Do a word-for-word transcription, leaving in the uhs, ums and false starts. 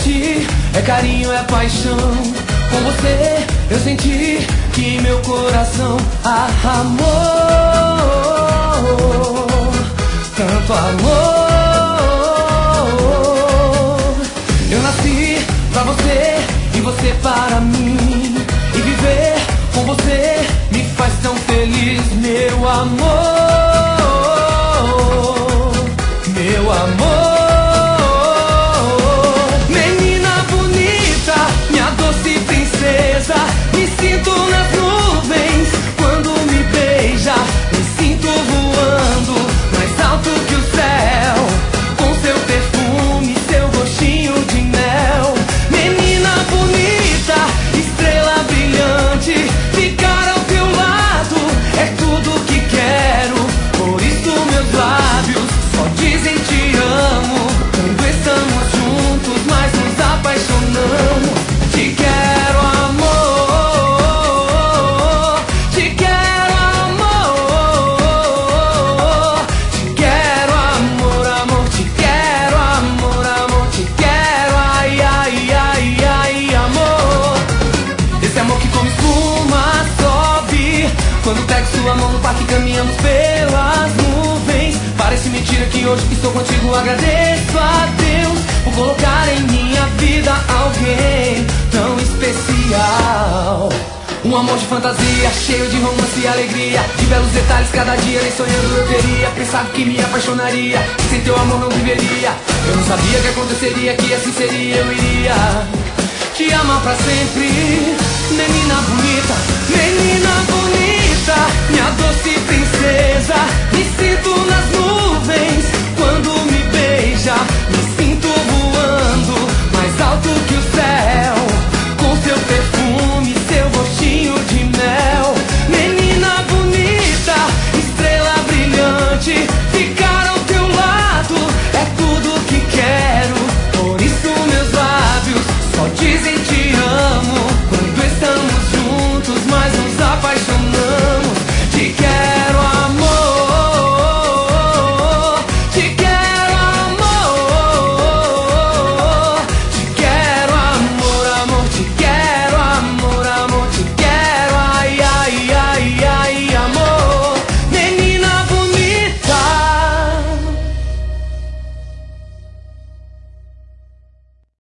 ti é carinho, é paixão. Com você eu senti que em meu coração há amor, tanto amor. Eu nasci pra você e você para mim, e viver com você me faz tão feliz, meu amor, meu amor. Me sinto nas nuvens quando me beija, me sinto voando mais alto que o céu, com seu perfume, seu gostinho de mel. Menina bonita, estrela brilhante, ficar ao teu lado é tudo que quero. Por isso meus lábios só dizem te amo, quando estamos juntos, mas nos apaixonamos. Te quero, amor, te quero, amor, te quero, amor, amor, te quero, amor, amor, te quero, ai, ai, ai, ai, amor. Esse amor que como espuma sobe quando pego sua mão no parque, caminhamos pelas nuvens. Parece mentira que hoje que estou contigo, agradeço a Deus por colocar em minha vida alguém tão especial. Um amor de fantasia, cheio de romance e alegria, de belos detalhes cada dia, nem sonhando eu teria pensado que me apaixonaria, que sem teu amor não viveria. Eu não sabia que aconteceria, que assim seria, eu iria te amar pra sempre. Menina bonita, menina bonita, minha doce princesa, me sinto nas nuvens